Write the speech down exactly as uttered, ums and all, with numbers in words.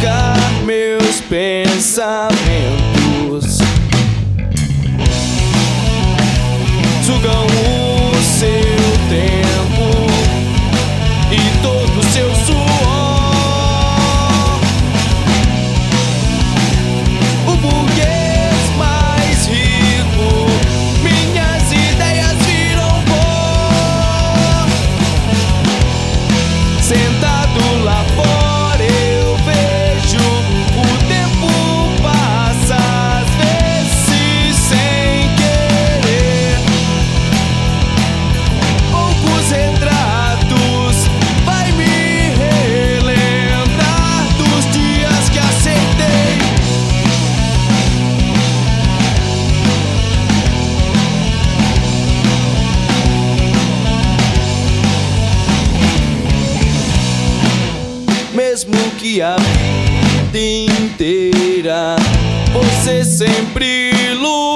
sugar meus pensamentos, sugam o seu tempo e todo o seu suor. O burguês mais rico, minhas ideias viram pó. Sentado lá fora eu vejo o tempo passa, às vezes sem querer. Poucos retratos vai me relembrar dos dias que aceitei. Mesmo que a vida inteira você sempre luta,